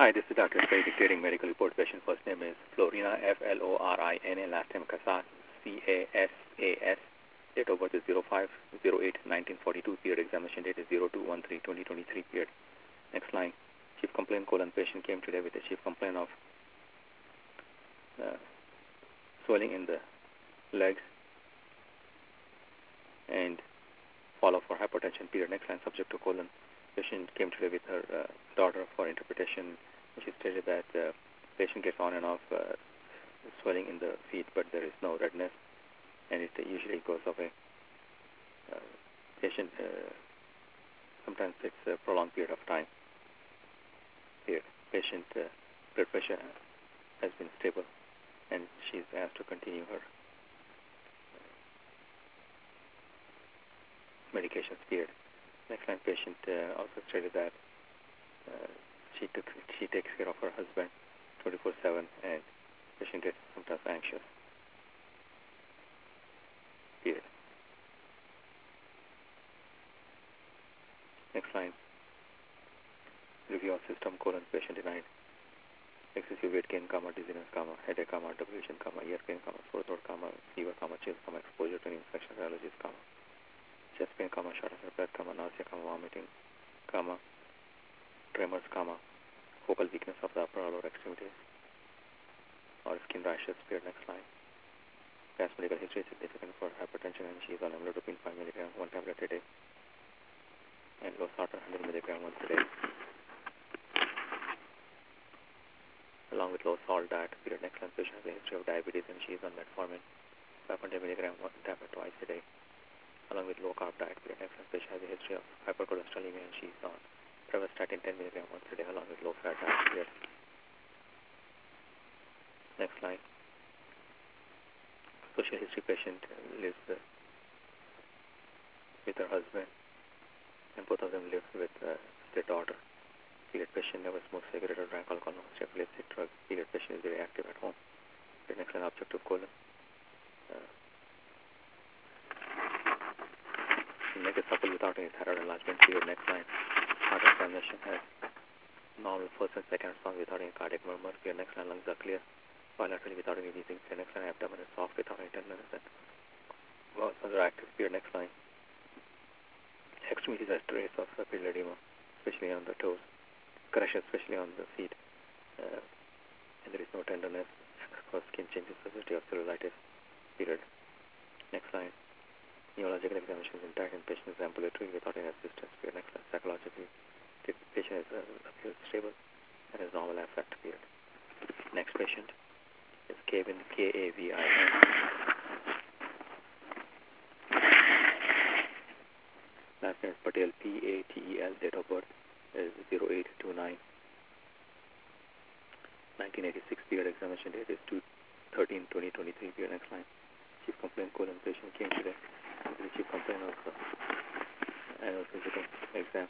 Hi, this is Dr. Spray dictating medical report. Patient first name is Florina, Florina, last name Casas, Casas. Date of birth is 05/08/1942. Period examination date is 02/13/2023. Period. Next line. Chief complaint colon. Patient came today with a chief complaint of swelling in the legs and follow for hypertension. Period. Next line. Subject to colon. Patient came today with her daughter for interpretation. She stated that patient gets on and off swelling in the feet, but there is no redness, and it usually goes away. Patient sometimes it's a prolonged period of time. Here, patient blood pressure has been stable, and she's asked to continue her medications. Period. Next line, patient also stated that she takes care of her husband 24/7, and patient gets sometimes anxious. Period. Next line. Review of system colon. Patient denied excessive weight gain, dizziness, headache, depression, ear pain, sore throat, fever, chills, exposure to infection, allergies, chest pain, shortness of breath, nausea, vomiting, tremors, focal weakness of the upper or lower extremities, or skin rashes. Period. Next line. Past medical history is significant for hypertension, and she is on amlodipine 5 mg, 1 tablet a day, and losartan 100 mg once a day, along with low salt diet. Period. Next line. Patient has a history of diabetes, and she is on metformin 500 mg, 1 tablet twice a day, along with low carb diet. Period. Next line. Patient has a history of hypercholesterolemia, and she is on pravastatin 10 mg once a day, along with low fat diet. Period. Next line. Social history. Patient lives with her husband, and both of them live with their daughter. Period. Patient never smoked cigarette or drank alcohol, no history of illicit drugs. Period. Patient is very active at home. Period. Next line. Objective colon. Make a supple without any thyroid enlargement. Period. Next line. Heart examination has normal first and second response without any cardiac murmur. Period. Next line. Lungs are clear bilaterally without any wheezing. Period. Next line. Abdomen is soft without any tenderness, and muscles are active. Period. Next line. Extremities has trace of papillary edema, especially on the toes, crushes especially on the feet, and there is no tenderness because skin changes, severity of cellulitis. Period. Next line. Neurological examination is intact, and patient is ambulatory without any assistance. Period. Next line. Psychologically, the patient appears stable and has normal affect. Period. Next patient is Kavin, Kavin. Last name is Patel, Patel. Date of birth is 08/29/1986. Period. Examination date is 2/13/2023. Period. Next line. Chief complaint colon. Patient came today with the chief complaint of annual physical exam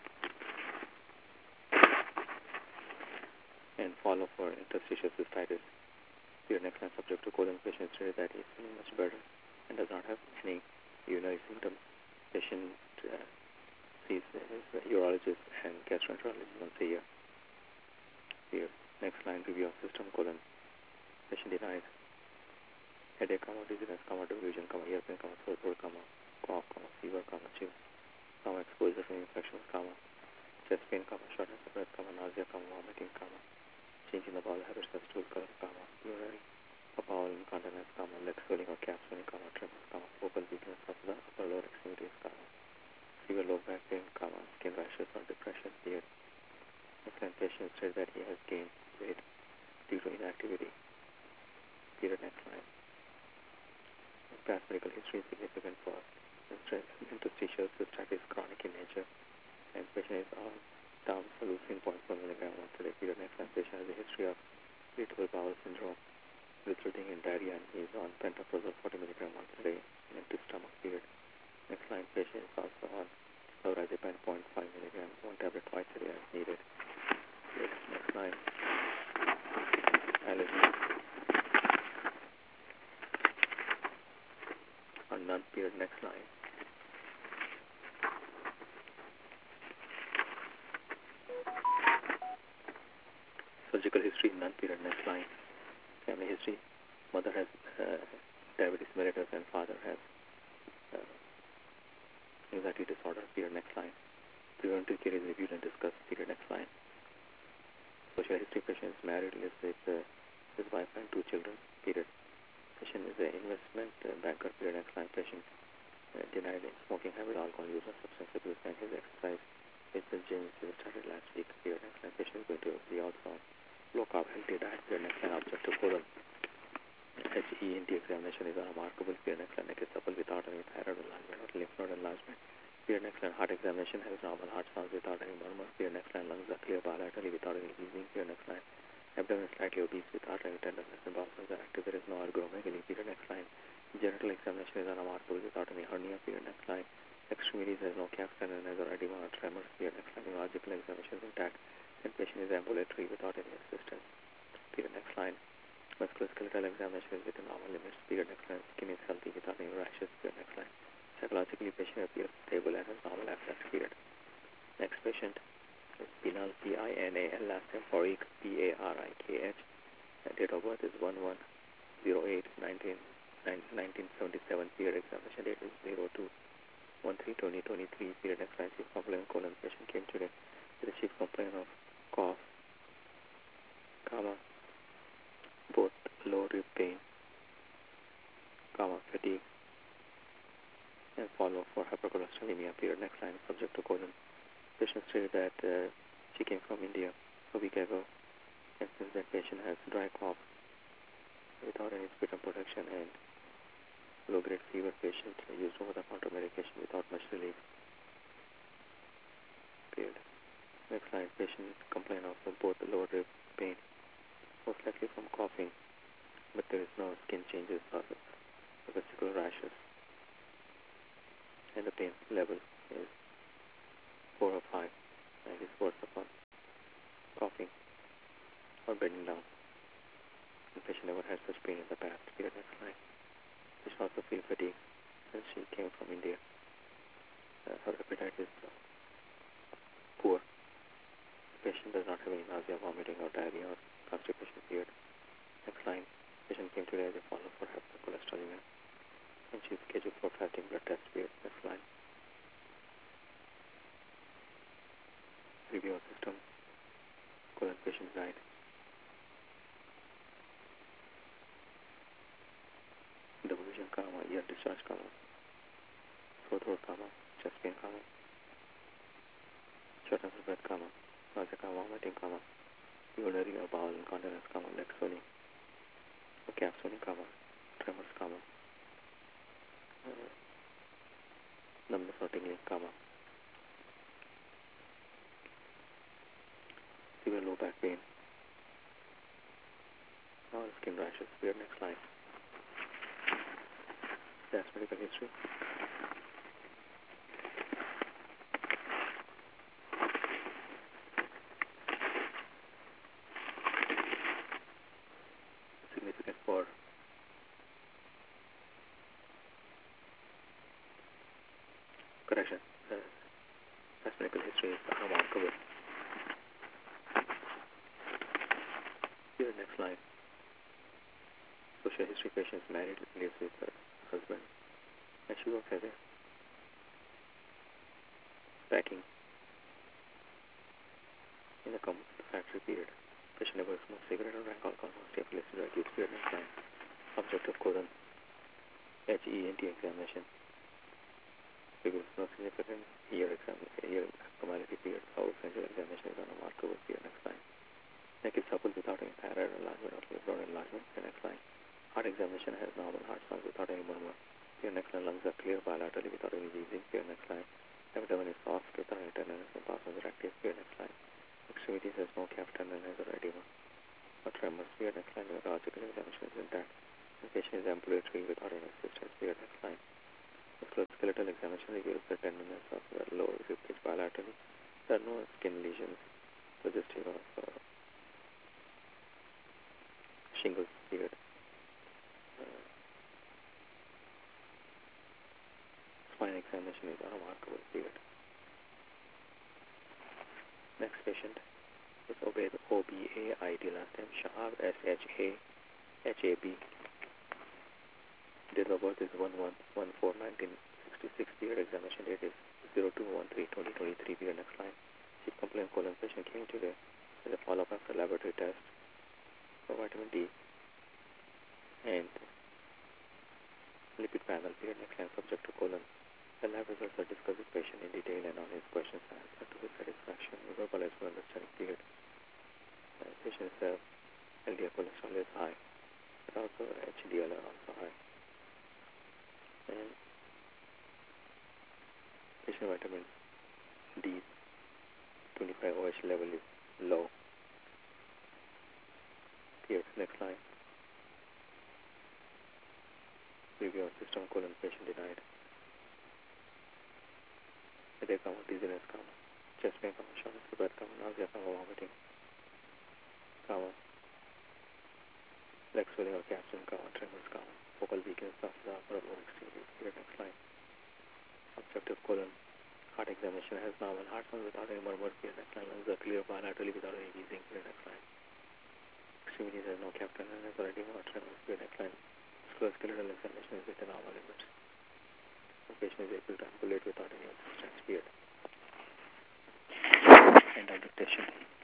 and follow for interstitial cystitis. Period. Next line. Subject to colon. Patient stated that he is feeling much better and does not have any urinary symptoms. Patient sees his urologist and gastroenterologist once a year. Period. Next line. Review of system colon. Patient denies headache, dizziness, delusion, ear pain, sore throat, cough, fever, chills, exposure to infections, chest pain, shortness of breath, nausea, vomiting, change in the bowel habits of stool color, urinary, bowel incontinence, leg swelling or calf swelling, tremors, focal weakness of the upper lower extremities, severe low back pain, skin rashes or depression. Period. Next line. Patient says that he has gained weight due to inactivity. Period. Next line. Past medical history is significant for interstitial cystitis, chronic in nature, and patient is on tamsulosin 0.1 mg once a day. Period. Next line. Patient has a history of irritable bowel syndrome resulting in diarrhea, and he is on pantoprazole 40 mg once a day in empty stomach. Period. Next line. Patient is also on lorazepam 0.5 mg, 1 tablet twice a day as needed. Period. Next line. Allergies or none. Period. Next line. Surgical history, none. Period. Next line. Family history. Mother has diabetes mellitus and father has anxiety disorder. Period. Next line. Preventive care is reviewed and discussed. Period. Next line. Social history. Patient is married, lives with his wife and 2 children. Period. Patient is an investment banker. Period. Next line. Patient denied smoking habit, alcohol use, or substance abuse, and his exercise with the gym started last week. Period. Next line. Patient is going to be also on low carb healthy diet. Period. Next line. Objective colon. HENT examination is a remarkable. Period. Next line. Neck is supple without any thyroid enlargement or lymph node enlargement. Period. Next line. Heart examination has normal heart sounds without any murmur. Period. Next line. Lungs are clear bilaterally without any wheezing. Period. Next line. Abdomen is slightly obese without any tenderness and bowel are active. There is no ergomegaly. Period. Next line. Genital examination is unremarkable without any hernia. Period. Next line. Extremities has no calf tenderness or edema or tremors. Period. Next line. Neurological examination is intact and patient is ambulatory without any assistance. Period. Next line. Musculoskeletal examination is within normal limits. Period. Next line. Skin is healthy without any rashes. Period. Next line. Psychologically, patient appears stable and has normal affect. Period. Next patient is Pinal, Pinal, last name Parikh, Parikh. Date of birth is 11/08/1977. Period. Examination date is 02/13/2023. Period. Next line. Chief complaint colon. Patient came today with a chief complaint of cough, both low rib pain, fatigue, and follow for hypercholesterolemia. Period. Next line. Subject to colon. Patient stated that she came from India a week ago, and since that patient has dry cough without any sputum protection and low-grade fever, patient used over-the-counter medication without much relief. Period. Next line. Patient complained of both lower rib pain, most likely from coughing, but there is no skin changes or vesicular rashes, and the pain level is 4 or 5, and is worse upon coughing or bending down. The patient never had such pain in the past. Period. Next line. Patient also feels fatigue since she came from India. Her appetite is poor. Patient does not have any nausea, vomiting, or diarrhea or constipation. Period. Next line. Patient came today as a follow-up for hypercholesterolemia, and she is scheduled for fasting blood test. Period. Next line. Review of system. Colon. Patient died. Double vision, ear discharge, sore throat, chest pain, shortness of breath, nausea, vomiting, urinary or bowel incontinence, leg swelling, or calf swelling, tremors, numbness or tingling, severe low back pain, or skin rashes. Period. Next line. That's medical history. Significant for correction. That's medical history is remarkable. Here, next line. Social history. Patient is married, lives with her husband, and she works as a packing in a factory. Period. Patient never smoked cigarette or drank alcohol, or stayed for drug use. Period. Next line. Object of colon. HENT examination. Because no significant ear abnormality. Period. Bowel examination is unremarkable. Period. Next line. Neck is supple without any thyroid enlargement or lymph node enlargement. Period. Next line. Heart examination has normal heart sounds without any murmur. Period. Next line. Lungs are clear bilaterally without any wheezing. Period. Next line. Abdomen is soft without any tenderness and bowels are active. Period. Next line. Extremities has no calf tenderness or edema or tremors. Period. Next line. Neurological examination is intact. The patient is ambulatory without any assistance. Period. Next line. Musculoskeletal examination reveals the tenderness of the lower rib cage bilaterally. There are no skin lesions suggestive of shingles. Period. Spine examination is unremarkable. Period. Next patient Let's obey the OBAID last time. Shahab, SHAHAB. Date of birth is 11/14/1966. Period examination date is 02/13/2023. Period next line. Chief complaint colon patient came today with a follow-up after laboratory test for vitamin D and lipid panel. Period next line. Subject to colon. The lab results are discussed with patient in detail and on his questions and answered to his satisfaction. Verbal as well understanding. Period. Patient's LDL cholesterol is high, but also HDL are also high. And patient vitamin D 25 OH level is low. Period. Next line. Review on system colon patient denied. Headache comma, dizziness comma, chest pain comma, shortness of breath comma, nausea comma, vomiting comma, leg swelling or capsuling comma, tremors comma, focal weakness of the upper or lower extremity. Period. Next line. Obstructive colon. Heart examination has normal heart sound without any murmur. Period. Next line. Lungs are clear bilaterally without any wheezing. Period. Next line. Extremities has no captain and has already or tremors. Period. Next line. Skeletal examination is within normal limits. The patient is able to ambulate without any assistance. Period. End of dictation.